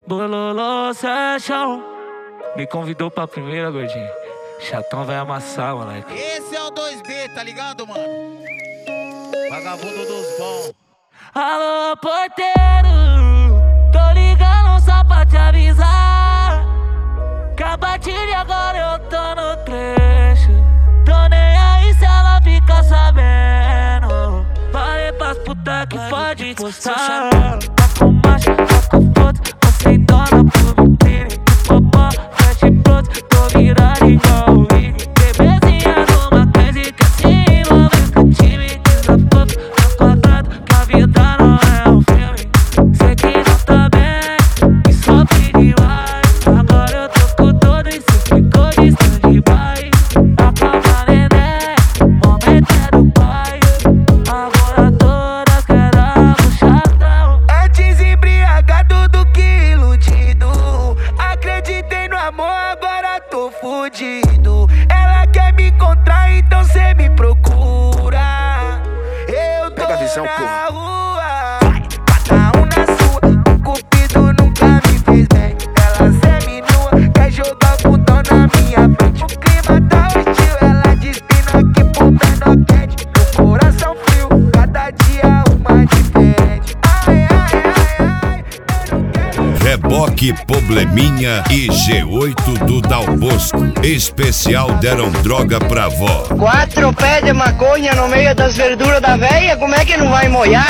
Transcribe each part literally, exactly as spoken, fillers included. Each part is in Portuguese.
Bololô, Seixão. Me convidou pra primeira, gordinho. Chatão vai amassar, moleque. Esse é o dois B, tá ligado, mano? Vagabundo dos bons. Alô, porteiro, tô ligando só pra te avisar que a batida agora eu tô no trecho. Tô nem aí se ela fica sabendo. Falei pras puta que pode postar. Tá com macho, tá com foto, você dona por um tênis. Popó, flash pronto, tô virado igual o Iggy. Bebezinha numa crise que se envolve com o time. Desafofo, no quadrado, que a vida não é um filme. Sei que não tá bem, e sofre demais. Agora eu tô com todo e cê ficou de stand-by. Acaba neném, momento é do pai. Agora todas querem o chatão. Antes embriagado do que iludido, acreditei no amor, agora tô fudido. Ela quer me encontrar, então cê me procura. Eu tô Pega a visão, na porra. rua, cada um na sua. O cupido nunca me fez bem. Ela seminua, quer jogar bundão na minha frente. O clima tá hostil, ela despina aqui pro menor quente. No coração frio, cada dia uma diferente. Ai, ai, ai, ai, eu não quero. Reboque, Probleminha e G oito do Dal Bosco. Especial deram droga pra vó. Quatro pés de maconha no meio das verduras da véia, como é que não vai molhar?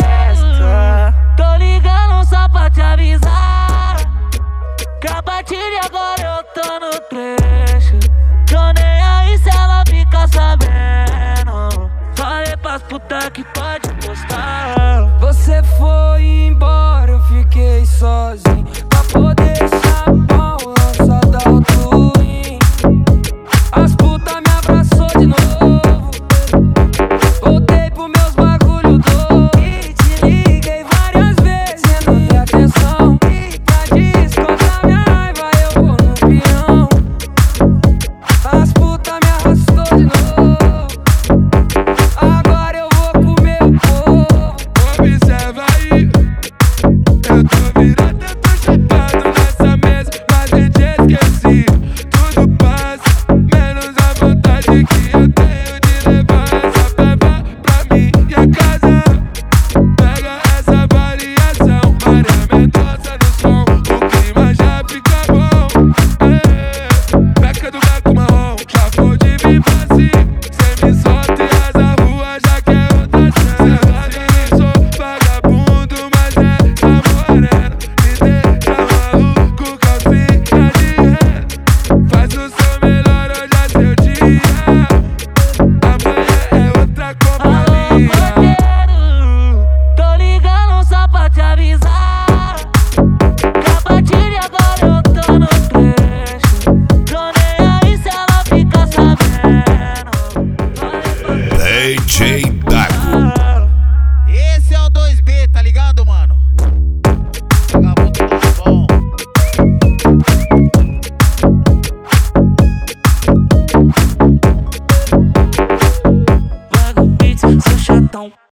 Tô ligando só pra te avisar que a batida agora eu tô no trecho. Tô nem aí se ela fica sabendo. Falei pras puta que pode postar. Você foi embora, eu fiquei sozinho pra poder chapar o lançado ao twin. As putas me abraçou de novo, voltei pros meus bagulho doido. E te liguei várias vezes, não dei atenção. E pra descontar minha raiva eu vou no peão. As putas me arrastou de novo, agora eu vou comer o povo. Observa aí, eu tô virado, eu tô chapado nessa mesa, mas eu te esqueci. Tudo passa, menos a vontade que eu tenho de levar essa beba pra minha casa. Pega essa variação, Maria Mendonça no som, o clima já fica bom. É, beca do beco marrom, já vou de vivo assim. Cê me solta e asa rua, já que é outra cena. Cê sabe que sou vagabundo, mas essa morena me deixa maluco, calcinha de ré. Faz o seu melhor, hoje é seu dia, amanhã é outra Alô, companhia. porteiro, tô ligando só pra te avisar que a batida agora eu tô no trecho. Tô nem aí se ela fica sabendo. Falei D J Dago. Esse é o dois B, tá ligado, mano? Vagabundo dos bons. Vago Beats, seu chatão.